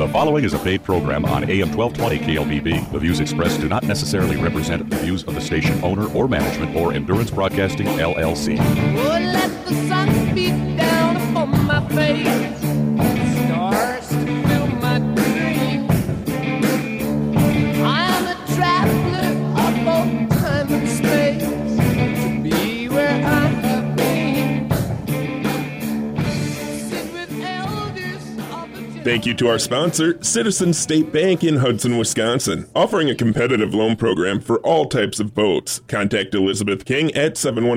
The following is a paid program on AM 1220 KLPB. The views expressed do not necessarily represent the views of the station owner or management or Endurance Broadcasting, LLC. Oh, let the sun beat down upon my face. Stars to fill my dreams. I am a traveler of both time and space to be where I have been. Sit with elders of the Thank you to our sponsor, Citizens State Bank in Hudson, Wisconsin, offering a competitive loan program for all types of boats. Contact Elizabeth King at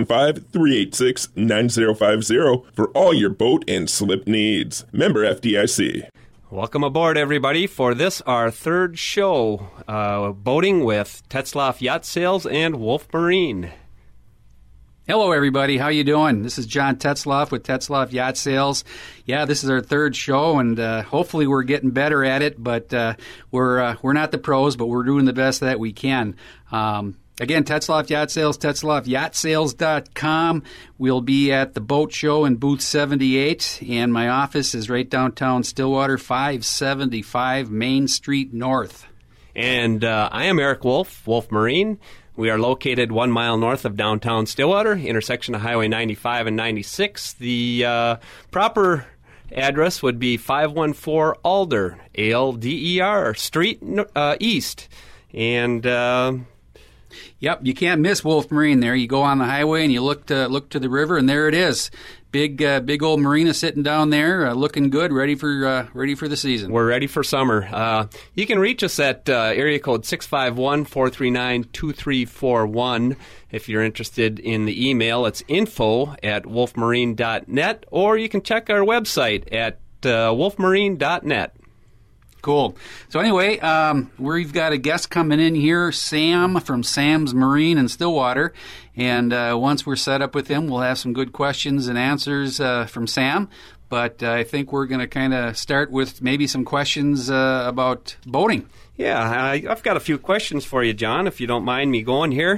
715-386-9050 for all your boat and slip needs. Member FDIC. Welcome aboard, everybody, for this, our third show, boating with Tetzlaff Yacht Sales and Wolf Marine. Hello, everybody. How you doing? This is John Tetzlaff with Tetzlaff Yacht Sales. Yeah, this is our third show, and hopefully we're getting better at it. But we're not the pros, but we're doing the best that we can. Again, Tetzlaff Yacht Sales, TetzlaffYachtSales.com. We'll be at the boat show in booth 78, and my office is right downtown Stillwater, 575 Main Street North. And I am Eric Wolf, Wolf Marine. We are located 1 mile north of downtown Stillwater, intersection of Highway 95 and 96. The proper address would be 514 Alder, ALDER, Street East. And yep, you can't miss Wolf Marine there. You go on the highway and you look to the river, and there it is. Big old marina sitting down there, looking good, ready for the season. We're ready for summer. You can reach us at area code 651-439-2341. If you're interested in the email, it's info@wolfmarine.net, or you can check our website at wolfmarine.net. Cool. So anyway, we've got a guest coming in here, Sam from Sam's Marine in Stillwater. And once we're set up with him, we'll have some good questions and answers from Sam. But I think we're going to kind of start with maybe some questions about boating. Yeah, I've got a few questions for you, John, if you don't mind me going here.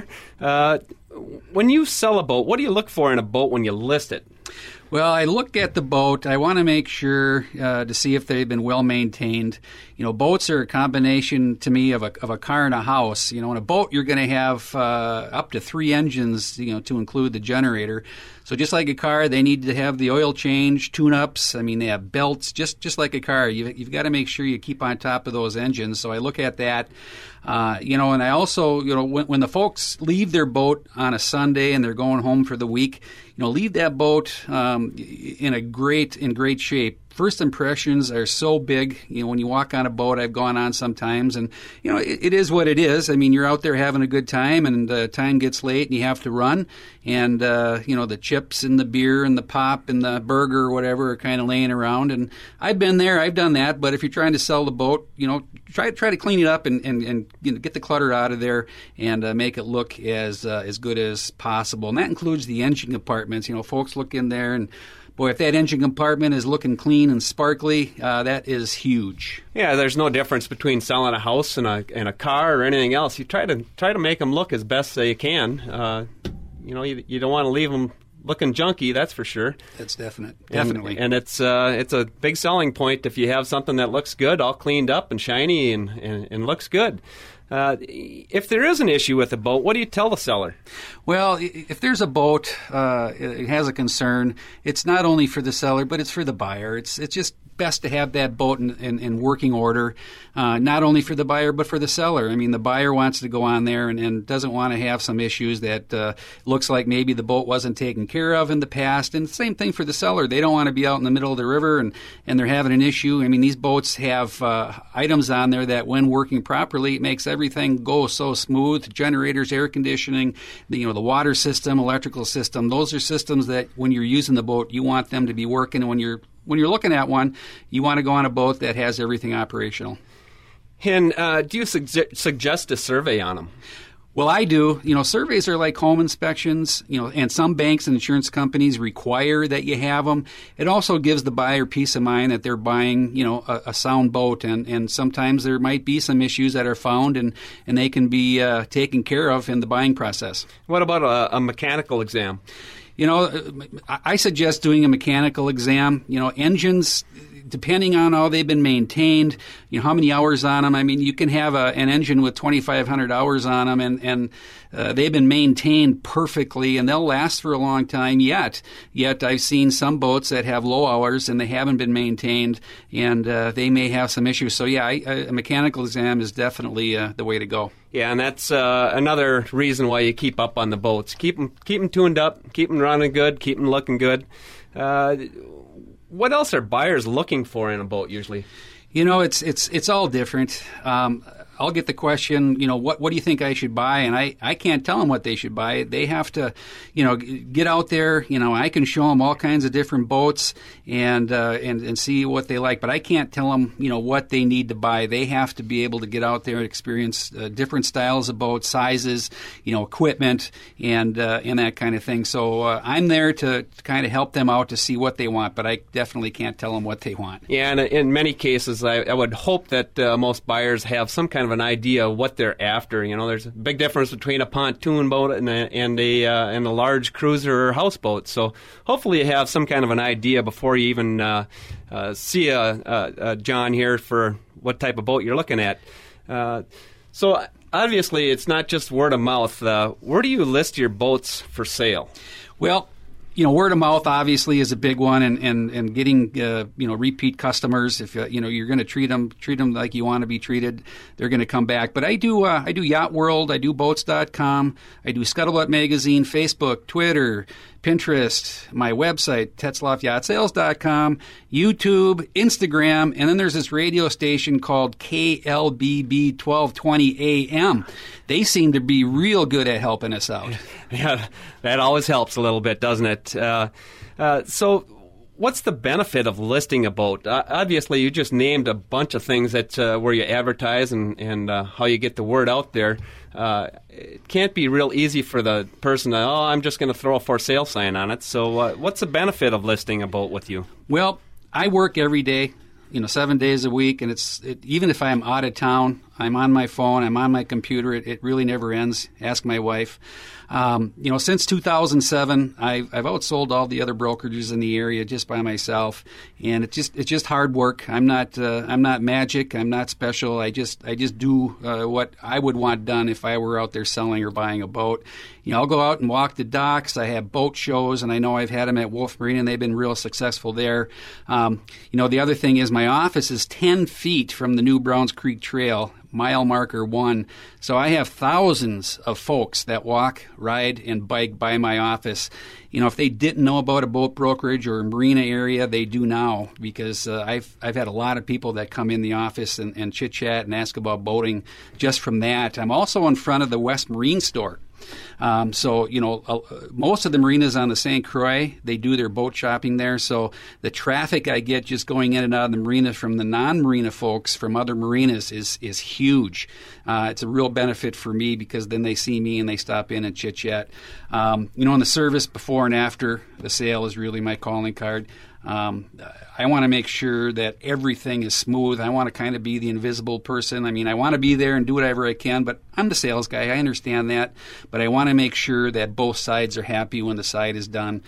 When you sell a boat, what do you look for in a boat when you list it? Well, I look at the boat. I want to make sure to see if they've been well maintained. You know, boats are a combination to me of a car and a house. You know, in a boat, you're going to have up to 3 engines, you know, to include the generator. So just like a car, they need to have the oil change, tune-ups. I mean, they have belts, just like a car. You've got to make sure you keep on top of those engines. So I look at that. You know, and I also, you know, when the folks leave their boat on a Sunday and they're going home for the week, you know, leave that boat in great shape. First impressions are so big. You know, when you walk on a boat, I've gone on sometimes, and, you know, it is what it is. I mean, you're out there having a good time, and time gets late, and you have to run. And, you know, the chips and the beer and the pop and the burger or whatever are kind of laying around. And I've been there. I've done that. But if you're trying to sell the boat, you know, try to clean it up and you know, get the clutter out of there and make it look as good as possible. And that includes the engine compartments. You know, folks look in there and, boy, if that engine compartment is looking clean and sparkly, that is huge. Yeah, there's no difference between selling a house and a car or anything else. You try to make them look as best as you can. You know, you don't want to leave them looking junky, that's for sure. That's definitely. And it's a big selling point if you have something that looks good, all cleaned up and shiny and looks good. If there is an issue with a boat, what do you tell the seller? Well, if there's a boat, it has a concern, it's not only for the seller, but it's for the buyer. It's just best to have that boat in working order, not only for the buyer, but for the seller. I mean, the buyer wants to go on there and doesn't want to have some issues that looks like maybe the boat wasn't taken care of in the past. And the same thing for the seller. They don't want to be out in the middle of the river and they're having an issue. I mean, these boats have items on there that when working properly, it makes everything go so smooth. Generators, air conditioning, the water system, electrical system. Those are systems that when you're using the boat, you want them to be working. And when you're looking at one, you want to go on a boat that has everything operational. And do you suggest a survey on them? Well, I do. You know, surveys are like home inspections, you know, and some banks and insurance companies require that you have them. It also gives the buyer peace of mind that they're buying, you know, a sound boat, and sometimes there might be some issues that are found, and they can be taken care of in the buying process. What about a mechanical exam? You know, I suggest doing a mechanical exam. You know, engines, depending on how they've been maintained, how many hours on them. I mean, you can have an engine with 2,500 hours on them, and they've been maintained perfectly, and they'll last for a long time yet. Yet I've seen some boats that have low hours, and they haven't been maintained, and they may have some issues. So, yeah, a mechanical exam is definitely the way to go. Yeah, and that's another reason why you keep up on the boats. Keep them tuned up, keep them running good, keep them looking good. What else are buyers looking for in a boat usually? It's all different. I'll get the question, what do you think I should buy? And I can't tell them what they should buy. They have to, get out there. I can show them all kinds of different boats and see what they like. But I can't tell them, what they need to buy. They have to be able to get out there and experience different styles of boats, sizes, equipment, and that kind of thing. So I'm there to kind of help them out to see what they want. But I definitely can't tell them what they want. Yeah, and in many cases, I would hope that most buyers have some kind of an idea of what they're after. There's a big difference between a pontoon boat and a large cruiser or houseboat. So hopefully you have some kind of an idea before you even see a John here for what type of boat you're looking at. So obviously it's not just word of mouth. Where do you list your boats for sale? Well, word of mouth obviously is a big one, and getting repeat customers. If you're going to treat them like you want to be treated, they're going to come back. But I do Yacht World, I do Boats.com, I do Scuttlebutt Magazine, Facebook, Twitter, Pinterest, my website, TetzloffYachtSales.com, YouTube, Instagram, and then there's this radio station called KLBB 1220 AM. They seem to be real good at helping us out. Yeah, that always helps a little bit, doesn't it? So what's the benefit of listing a boat? Obviously, you just named a bunch of things that where you advertise and how you get the word out there. It can't be real easy for the person to, I'm just going to throw a for sale sign on it. So what's the benefit of listing a boat with you? Well, I work every day, 7 days a week, and even if I'm out of town, I'm on my phone, I'm on my computer. It really never ends. Ask my wife. Since 2007, I've outsold all the other brokerages in the area just by myself, and it's just hard work. I'm not magic. I'm not special. I just do what I would want done if I were out there selling or buying a boat. I'll go out and walk the docks. I have boat shows, and I know I've had them at Wolf Marine, and they've been real successful there. The other thing is my office is 10 feet from the New Browns Creek Trail, mile marker 1. So I have thousands of folks that walk, ride, and bike by my office. If they didn't know about a boat brokerage or a marina area, they do now, because I've had a lot of people that come in the office and chit-chat and ask about boating just from that. I'm also in front of the West Marine Store. Most of the marinas on the St. Croix, they do their boat shopping there. So the traffic I get just going in and out of the marina from the non-marina folks from other marinas is huge. It's a real benefit for me, because then they see me and they stop in and chit-chat. And the service before and after the sale is really my calling card. I want to make sure that everything is smooth. I want to kind of be the invisible person. I mean, I want to be there and do whatever I can, but I'm the sales guy. I understand that, but I want to make sure that both sides are happy when the side is done.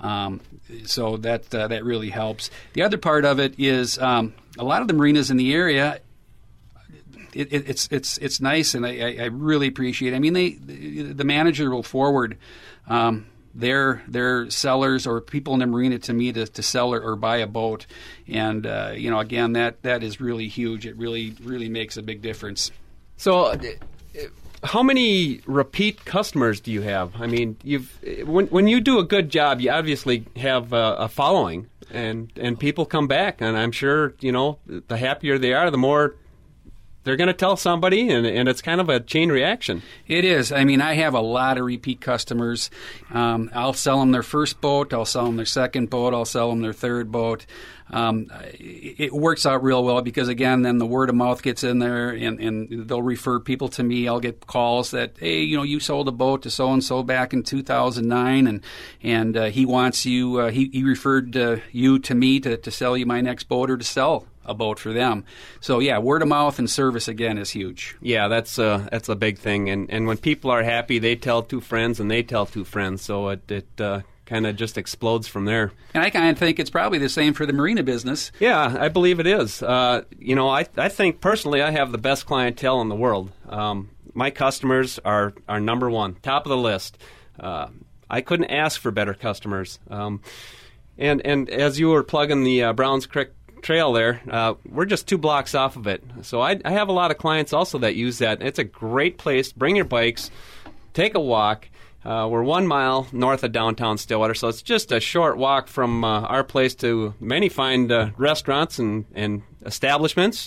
So that really helps. The other part of it is a lot of the marinas in the area, it's nice, and I really appreciate it. I mean, the manager will forward their sellers or people in the marina to me to sell or buy a boat, and again, that is really huge. It really makes a big difference. So how many repeat customers do you have? I mean, when you do a good job, you obviously have a following, and people come back, and I'm sure the happier they are, the more they're going to tell somebody, and it's kind of a chain reaction. It is. I mean, I have a lot of repeat customers. I'll sell them their first boat. I'll sell them their second boat. I'll sell them their third boat. It works out real well, because, again, then the word of mouth gets in there, and they'll refer people to me. I'll get calls that, hey, you sold a boat to so-and-so back in 2009, and he wants you, he referred you to me to sell you my next boat, or to sell a boat for them. So, yeah, word of mouth and service, again, is huge. Yeah, that's a big thing. And when people are happy, they tell two friends, and they tell two friends. So it kind of just explodes from there. And I kind of think it's probably the same for the marina business. Yeah, I believe it is. I think personally I have the best clientele in the world. My customers are number one, top of the list. I couldn't ask for better customers. And as you were plugging the Browns Creek Trail there, we're just 2 blocks off of it. So I have a lot of clients also that use that. It's a great place. Bring your bikes, take a walk. We're 1 mile north of downtown Stillwater, so it's just a short walk from our place to many fine restaurants and establishments.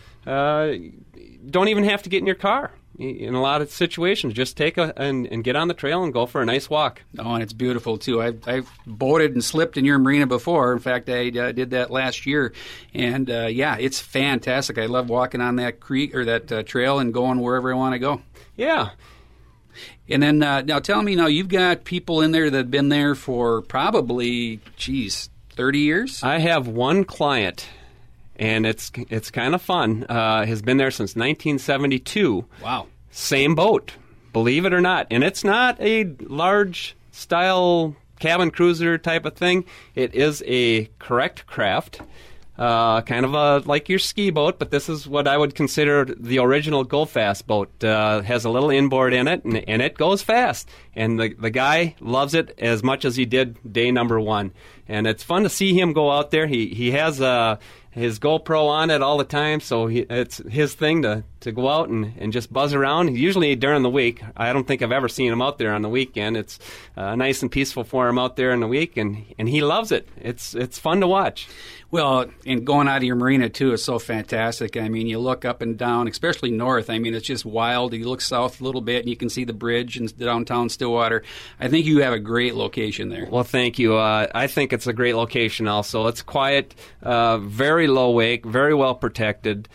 Don't even have to get in your car. In a lot of situations, just take and get on the trail and go for a nice walk. Oh, and it's beautiful, too. I've boated and slipped in your marina before. In fact, I did that last year. And, it's fantastic. I love walking on that creek or that trail and going wherever I want to go. Yeah. And then, now tell me, you've got people in there that have been there for probably, 30 years? I have one client. And it's kind of fun. Has been there since 1972. Wow. Same boat, believe it or not. And it's not a large-style cabin cruiser type of thing. It is a correct craft, kind of like your ski boat, but this is what I would consider the original Go Fast boat. Has a little inboard in it, and it goes fast. And the guy loves it as much as he did day number 1. And it's fun to see him go out there. He has his GoPro on it all the time, so it's his thing to go out and just buzz around. Usually during the week. I don't think I've ever seen him out there on the weekend. It's nice and peaceful for him out there in the week, and he loves it. It's fun to watch. Well, and going out of your marina, too, is so fantastic. I mean, you look up and down, especially north. I mean, it's just wild. You look south a little bit, and you can see the bridge in downtown Stillwater. I think you have a great location there. Well, thank you. I think it's a great location also. It's quiet, very low wake, very well protected.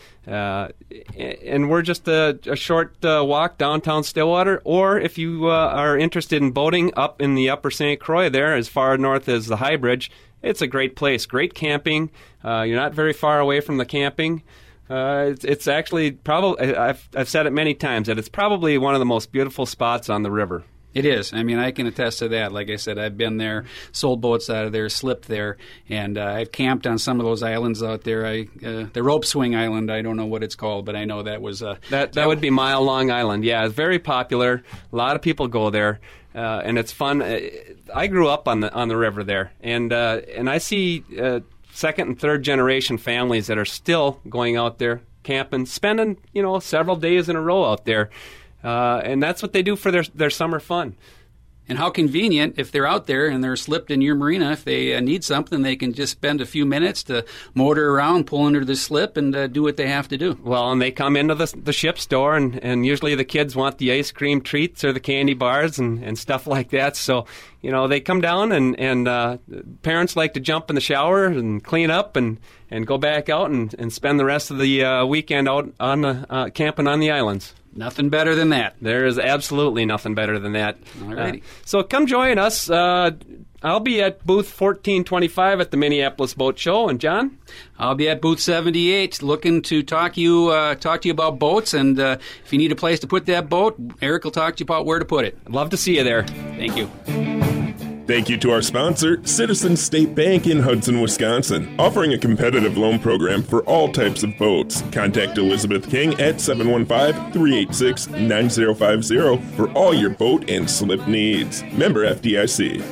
And we're just a short walk downtown Stillwater. Or if you are interested in boating up in the upper St. Croix there, as far north as the High Bridge, it's a great place. Great camping. You're not very far away from the camping. It's actually probably, I've said it many times, that it's probably one of the most beautiful spots on the river. It is. I mean, I can attest to that. Like I said, I've been there, sold boats out of there, slipped there, and I've camped on some of those islands out there. The Rope Swing Island, I don't know what it's called, but I know that was... That would be Mile Long Island. Yeah, it's very popular. A lot of people go there, and it's fun. I grew up on the river there, and I see second and third generation families that are still going out there camping, spending several days in a row out there. And that's what they do for their summer fun. And how convenient if they're out there and they're slipped in your marina. If they need something, they can just spend a few minutes to motor around, pull under the slip, and do what they have to do. Well, and they come into the ship store, and usually the kids want the ice cream treats or the candy bars and stuff like that. So, they come down, and parents like to jump in the shower and clean up and go back out and spend the rest of the weekend out on camping on the islands. Nothing better than that. There is absolutely nothing better than that. All righty. So come join us. I'll be at booth 1425 at the Minneapolis Boat Show. And John? I'll be at booth 78 looking to talk to you about boats. And if you need a place to put that boat, Eric will talk to you about where to put it. I'd love to see you there. Thank you. Thank you to our sponsor, Citizens State Bank in Hudson, Wisconsin, offering a competitive loan program for all types of boats. Contact Elizabeth King at 715-386-9050 for all your boat and slip needs. Member FDIC.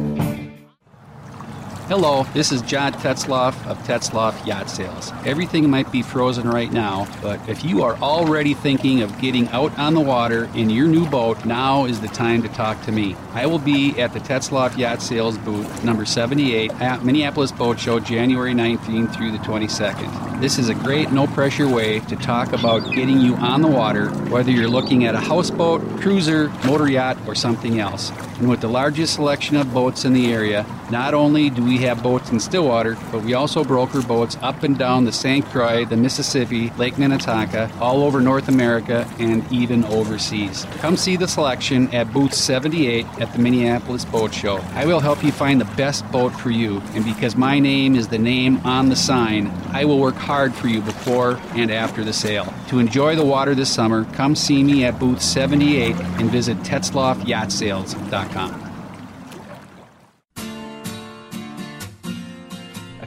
Hello, this is John Tetzloff of Tetzloff Yacht Sales. Everything might be frozen right now, but if you are already thinking of getting out on the water in your new boat, now is the time to talk to me. I will be at the Tetzloff Yacht Sales booth, number 78, at Minneapolis Boat Show, January 19th through the 22nd. This is a great, no-pressure way to talk about getting you on the water, whether you're looking at a houseboat, cruiser, motor yacht, or something else. And with the largest selection of boats in the area, not only do we have boats in Stillwater, but we also broker boats up and down the St. Croix, the Mississippi, Lake Minnetonka, all over North America, and even overseas. Come see the selection at booth 78 at the Minneapolis Boat Show. I will help you find the best boat for you, and because my name is the name on the sign, I will work hard for you before and after the sale. To enjoy the water this summer, come see me at booth 78 and visit TetzloffYachtSales.com.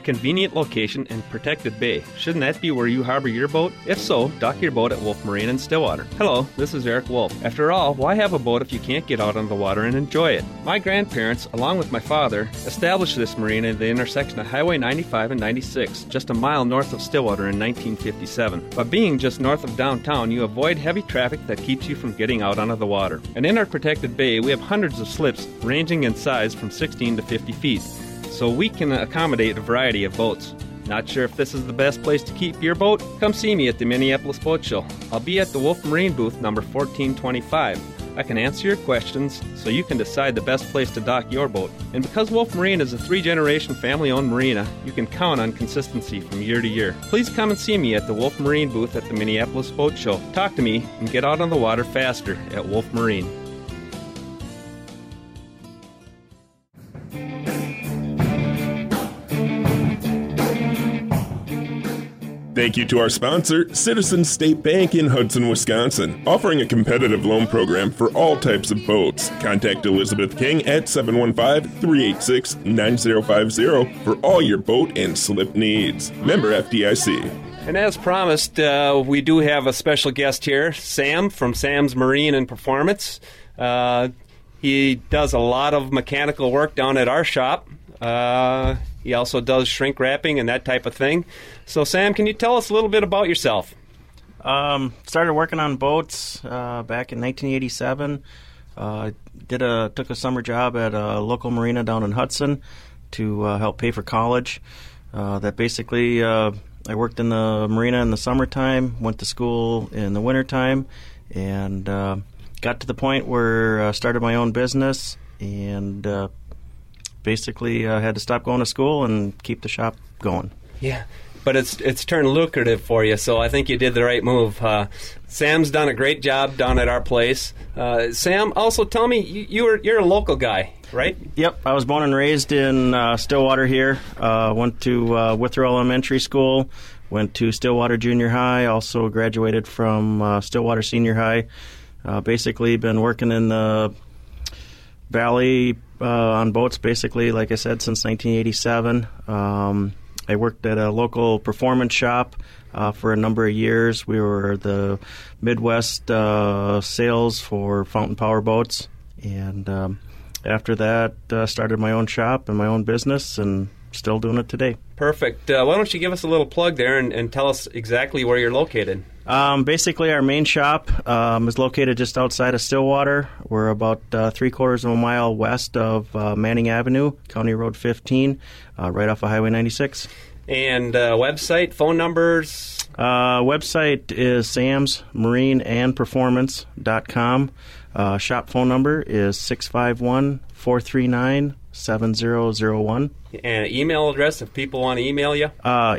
convenient location and protected bay. Shouldn't that be where you harbor your boat? If so, dock your boat at Wolf Marine in Stillwater. Hello, this is Eric Wolf. After all, why have a boat if you can't get out on the water and enjoy it? My grandparents, along with my father, established this marina at the intersection of Highway 95 and 96, just a mile north of Stillwater in 1957. By being just north of downtown, you avoid heavy traffic that keeps you from getting out onto the water. And in our protected bay, we have hundreds of slips ranging in size from 16 to 50 feet, so we can accommodate a variety of boats. Not sure if this is the best place to keep your boat? Come see me at the Minneapolis Boat Show. I'll be at the Wolf Marine booth number 1425. I can answer your questions so you can decide the best place to dock your boat. And because Wolf Marine is a 3-generation family-owned marina, you can count on consistency from year to year. Please come and see me at the Wolf Marine booth at the Minneapolis Boat Show. Talk to me and get out on the water faster at Wolf Marine. Thank you to our sponsor, Citizens State Bank in Hudson, Wisconsin, offering a competitive loan program for all types of boats. Contact Elizabeth King at 715-386-9050 for all your boat and slip needs. Member FDIC. And as promised, we do have a special guest here, Sam from Sam's Marine and Performance. He does a lot of mechanical work down at our shop. He also does shrink wrapping and that type of thing. So, Sam, can you tell us a little bit about yourself? Started working on boats back in 1987. Took a summer job at a local marina down in Hudson to help pay for college. That basically, I worked in the marina in the summertime, went to school in the wintertime, and got to the point where I started my own business and basically had to stop going to school and keep the shop going. Yeah, but it's turned lucrative for you, so I think you did the right move. Sam's done a great job down at our place. Sam, also tell me, you're a local guy, right? Yep, I was born and raised in Stillwater here. Went to Withrow Elementary School, went to Stillwater Junior High, also graduated from Stillwater Senior High. Basically been working in the Valley on boats, basically, like I said, since 1987. I worked at a local performance shop for a number of years. We were the Midwest sales for fountain power boats. And after that, started my own shop and my own business, and still doing it today. Perfect. Why don't you give us a little plug there and tell us exactly where you're located? Basically, our main shop is located just outside of Stillwater. We're about 3/4 of a mile west of Manning Avenue, County Road 15, right off of Highway 96. And website, phone numbers? Website is samsmarineandperformance.com. Shop phone number is 651-439-7001. And email address if people want to email you?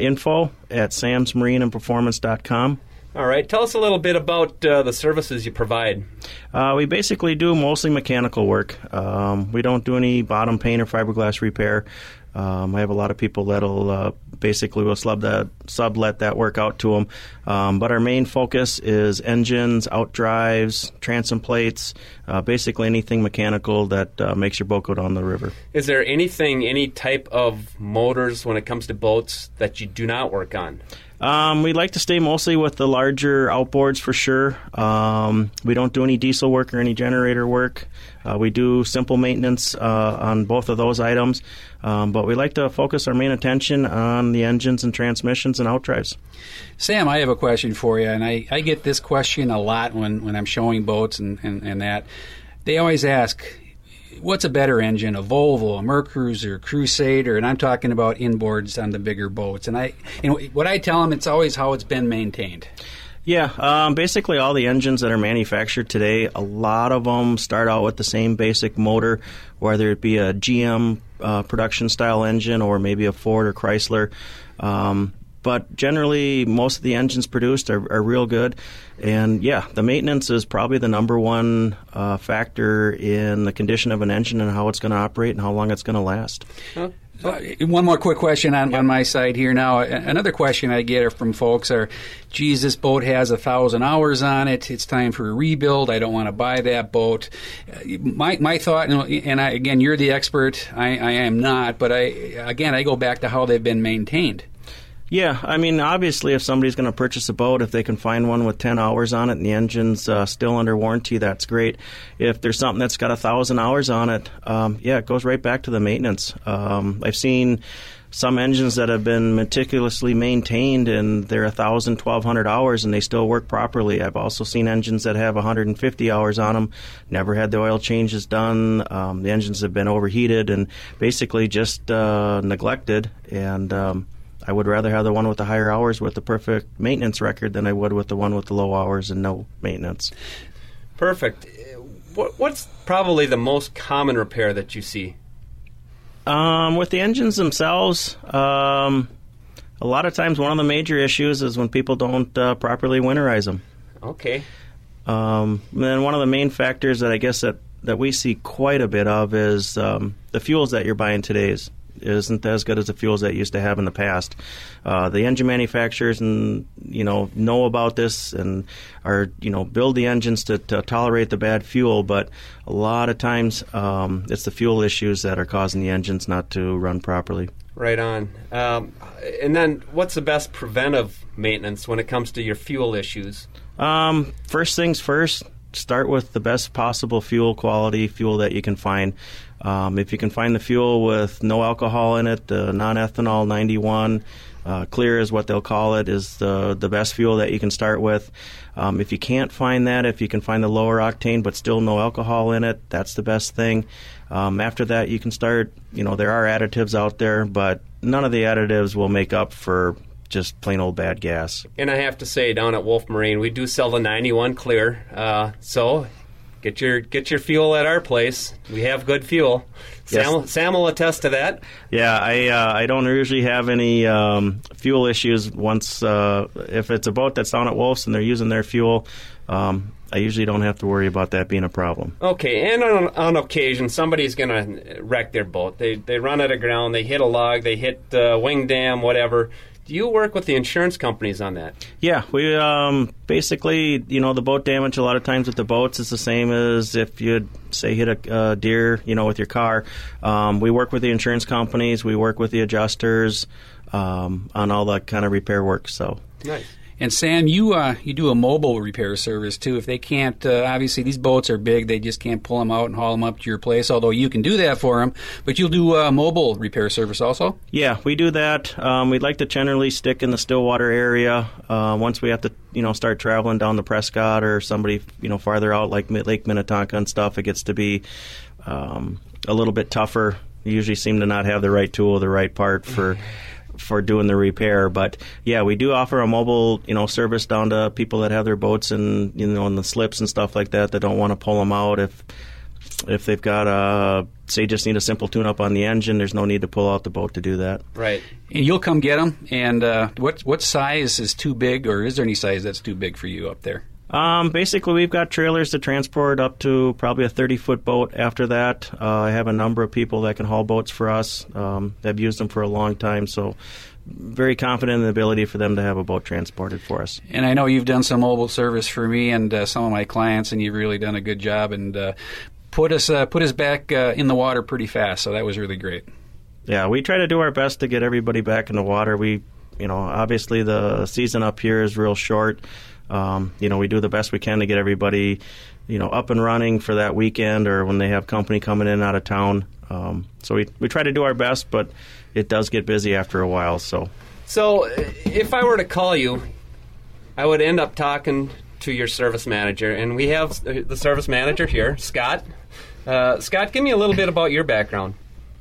info@samsmarineandperformance.com. All right. Tell us a little bit about the services you provide. We basically do mostly mechanical work. We don't do any bottom paint or fiberglass repair. I have a lot of people that'll basically will sublet that work out to them. But our main focus is engines, outdrives, transom plates, basically anything mechanical that makes your boat go down the river. Is there any type of motors when it comes to boats that you do not work on? We'd like to stay mostly with the larger outboards for sure. We don't do any diesel work or any generator work. We do simple maintenance on both of those items, but we like to focus our main attention on the engines and transmissions and outdrives. Sam, I have a question for you, and I get this question a lot when I'm showing boats and that. They always ask, what's a better engine, a Volvo, a Mercruiser, Crusader? And I'm talking about inboards on the bigger boats. And what I tell them, it's always how it's been maintained. Yeah, basically all the engines that are manufactured today, a lot of them start out with the same basic motor, whether it be a GM production-style engine or maybe a Ford or Chrysler. But generally, most of the engines produced are real good. And, yeah, the maintenance is probably the number one factor in the condition of an engine and how it's going to operate and how long it's going to last. One more quick question on my side here now. Another question I get from folks are, geez, this boat has 1,000 hours on it. It's time for a rebuild. I don't want to buy that boat. My thought, again, you're the expert. I am not, but I go back to how they've been maintained. Yeah, I mean, obviously, if somebody's going to purchase a boat, if they can find one with 10 hours on it and the engine's still under warranty, that's great. If there's something that's got 1,000 hours on it, it goes right back to the maintenance. I've seen some engines that have been meticulously maintained and they're 1,000, 1,200 hours and they still work properly. I've also seen engines that have 150 hours on them, never had the oil changes done. The engines have been overheated and basically just neglected, and I would rather have the one with the higher hours with the perfect maintenance record than I would with the one with the low hours and no maintenance. Perfect. What's probably the most common repair that you see? With the engines themselves, a lot of times one of the major issues is when people don't properly winterize them. Okay. And then one of the main factors that I guess that we see quite a bit of is the fuels that you're buying today isn't as good as the fuels that used to have in the past. The engine manufacturers know about this and are build the engines to tolerate the bad fuel, but a lot of times it's the fuel issues that are causing the engines not to run properly. Right on. And then what's the best preventive maintenance when it comes to your fuel issues? First things first, start with the best possible fuel quality fuel that you can find. If you can find the fuel with no alcohol in it, the non-ethanol 91, clear is what they'll call it, is the best fuel that you can start with. If you can't find that, if you can find the lower octane but still no alcohol in it, that's the best thing. After that, you can start, there are additives out there, but none of the additives will make up for just plain old bad gas. And I have to say, down at Wolf Marine, we do sell the 91 clear, so get your fuel at our place. We have good fuel. Yes. Sam will attest to that. Yeah, I don't usually have any fuel issues once if it's a boat that's down at Wolf's and they're using their fuel. I usually don't have to worry about that being a problem. Okay, and on occasion, somebody's going to wreck their boat. They run out of ground, they hit a log, they hit a wing dam, whatever. Do you work with the insurance companies on that? Yeah, we basically, the boat damage a lot of times with the boats is the same as if you'd, say, hit a deer, with your car. We work with the insurance companies. We work with the adjusters on all that kind of repair work. So nice. And Sam, you do a mobile repair service too. If they can't, obviously these boats are big, they just can't pull them out and haul them up to your place. Although you can do that for them, but you'll do a mobile repair service also. Yeah, we do that. We'd like to generally stick in the Stillwater area. Once we have to, start traveling down to Prescott or somebody, farther out like Lake Minnetonka and stuff, it gets to be a little bit tougher. We usually seem to not have the right tool, the right part for doing the repair. But yeah, we do offer a mobile, service down to people that have their boats and, in the slips and stuff like that don't want to pull them out. If they've got say just need a simple tune-up on the engine, there's no need to pull out the boat to do that. Right. And you'll come get them. And what size is too big, or is there any size that's too big for you up there? Basically, we've got trailers to transport up to probably a 30-foot boat. After that, I have a number of people that can haul boats for us. I've used them for a long time, so very confident in the ability for them to have a boat transported for us. And I know you've done some mobile service for me and some of my clients, and you've really done a good job and put us back in the water pretty fast, so that was really great. Yeah, we try to do our best to get everybody back in the water. We, obviously the season up here is real short. We do the best we can to get everybody, up and running for that weekend or when they have company coming in out of town. So we try to do our best, but it does get busy after a while. So if I were to call you, I would end up talking to your service manager, and we have the service manager here, Scott. Scott, give me a little bit about your background.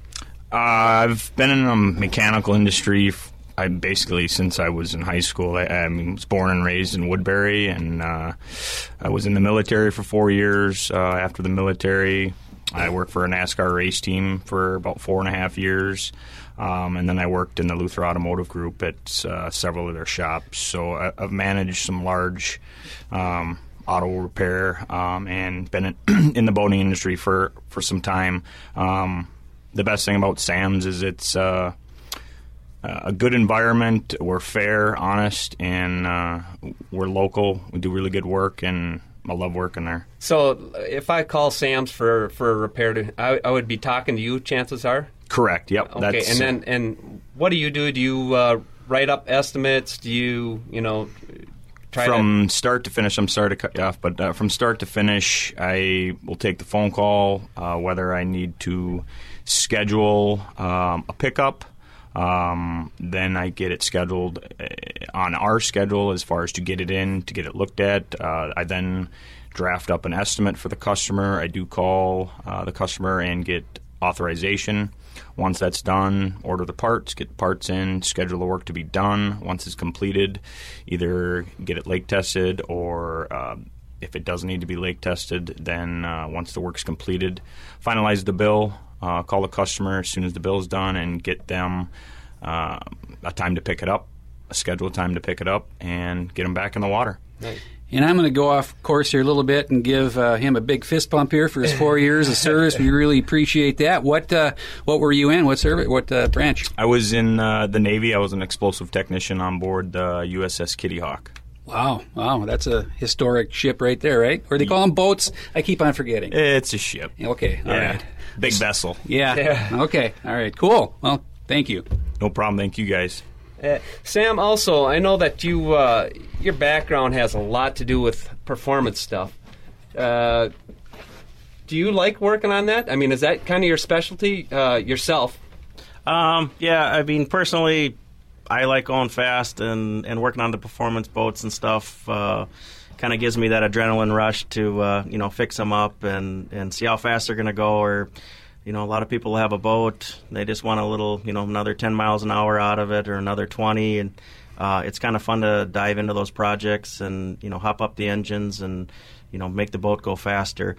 I've been in the mechanical industry basically since I was in high school. I was born and raised in Woodbury, and I was in the military for 4 years. After the military, I worked for a NASCAR race team for about 4.5 years, and then I worked in the Luther Automotive Group at several of their shops. So I've managed some large auto repair and been in the boating industry for some time. the best thing about Sam's is it's a good environment. We're fair, honest, and we're local. We do really good work, and I love working there. So if I call Sam's for a repair, I would be talking to you, chances are? Correct, yep. Okay, and what do? Do you write up estimates? Do you, try from start to finish? I'm sorry to cut you off, but from start to finish, I will take the phone call, whether I need to schedule a pickup. Then I get it scheduled on our schedule as far as to get it in, to get it looked at. I then draft up an estimate for the customer. I do call the customer and get authorization. Once that's done, order the parts, get the parts in, schedule the work to be done. Once it's completed, either get it lake tested or if it doesn't need to be lake tested, then once the work's completed, finalize the bill, call the customer as soon as the bill's done and get them a time to pick it up, a scheduled time to pick it up, and get them back in the water. Nice. And I'm going to go off course here a little bit and give him a big fist bump here for his 4 years of service. We really appreciate that. What were you in? What service? What branch? I was in the Navy. I was an explosive technician on board the USS Kitty Hawk. Wow, that's a historic ship right there, right? Or they call them boats? I keep on forgetting. It's a ship. Okay, all right. Big vessel. Yeah. Okay, all right, cool. Well, thank you. No problem. Thank you, guys. Sam, also, I know that your background has a lot to do with performance stuff. Do you like working on that? I mean, is that kind of your specialty yourself? Yeah, I mean, personally, I like going fast and working on the performance boats and stuff. Kind of gives me that adrenaline rush to, fix them up and see how fast they're going to go. Or, a lot of people have a boat, they just want a little, another 10 miles an hour out of it or another 20. And it's kind of fun to dive into those projects and, hop up the engines and, make the boat go faster.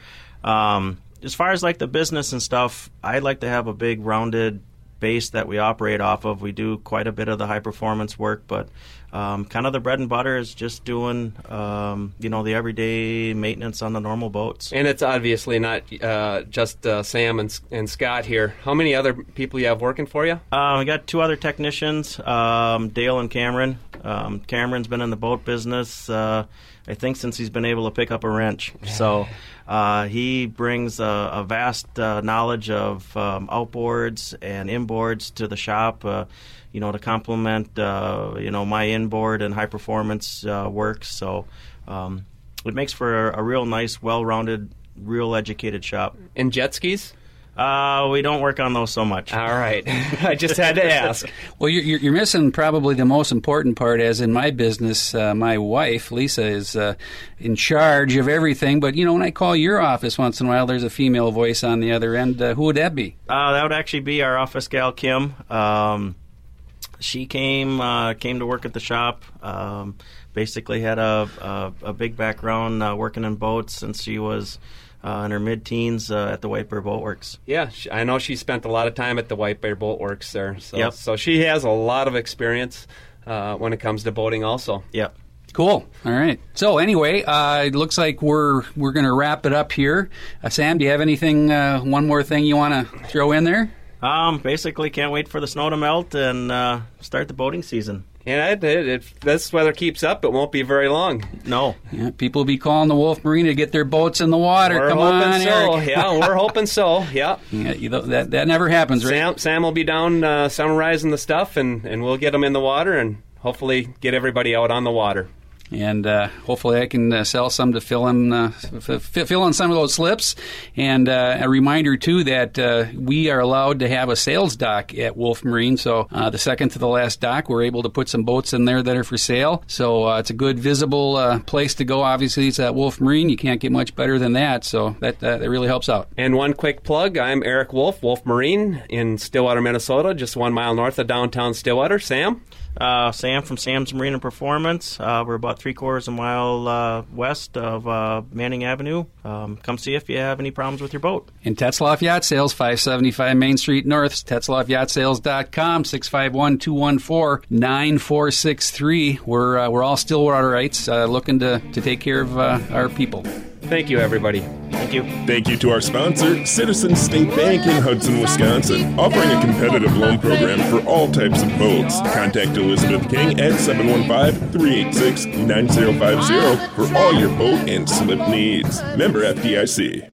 As far as like the business and stuff, I'd like to have a big rounded base that we operate off of. We do quite a bit of the high performance work, but kind of the bread and butter is just doing the everyday maintenance on the normal boats. And it's obviously not just Sam and Scott here. How many other people you have working for you? We got two other technicians, Dale and Cameron. Cameron's been in the boat business I think since he's been able to pick up a wrench. So he brings a vast knowledge of outboards and inboards to the shop, to complement, my inboard and high-performance work. So it makes for a real nice, well-rounded, real educated shop. And jet skis? We don't work on those so much. All right. I just had to ask. Well, you're missing probably the most important part, as in my business, my wife, Lisa, is in charge of everything. But, when I call your office once in a while, there's a female voice on the other end. Who would that be? That would actually be our office gal, Kim. She came to work at the shop. Basically had a big background working in boats since she was in her mid-teens at the White Bear Boat Works. Yeah, I know she spent a lot of time at the White Bear Boat Works there. So, yep. So she has a lot of experience when it comes to boating also. Yep. Cool. All right. So anyway, it looks like we're going to wrap it up here. Sam, do you have anything, one more thing you want to throw in there? Basically can't wait for the snow to melt and start the boating season. And if this weather keeps up, it won't be very long. No. Yeah, people will be calling the Wolf Marina to get their boats in the water. We're Come hoping on, so. Eric. Yeah, we're hoping so. Yeah. That never happens, right? Sam will be down summarizing the stuff, and we'll get them in the water and hopefully get everybody out on the water. And hopefully I can sell some to fill in some of those slips. And a reminder, too, that we are allowed to have a sales dock at Wolf Marine. So the second to the last dock, we're able to put some boats in there that are for sale. So it's a good visible place to go. Obviously, it's at Wolf Marine. You can't get much better than that. So that really helps out. And one quick plug, I'm Eric Wolf, Wolf Marine in Stillwater, Minnesota, just 1 mile north of downtown Stillwater. Sam? Sam from Sam's Marine and Performance. We're about 3/4 a mile west of Manning Avenue. Come see if you have any problems with your boat. And Tetzloff Yacht Sales, 575 Main Street North, TetzloffYachtSales.com, 651-214-9463. We're all Stillwaterites looking to take care of our people. Thank you, everybody. Thank you. Thank you to our sponsor, Citizens State Bank in Hudson, Wisconsin, offering a competitive loan program for all types of boats. Contact Elizabeth King at 715-386-9050 for all your boat and slip needs. Member FDIC.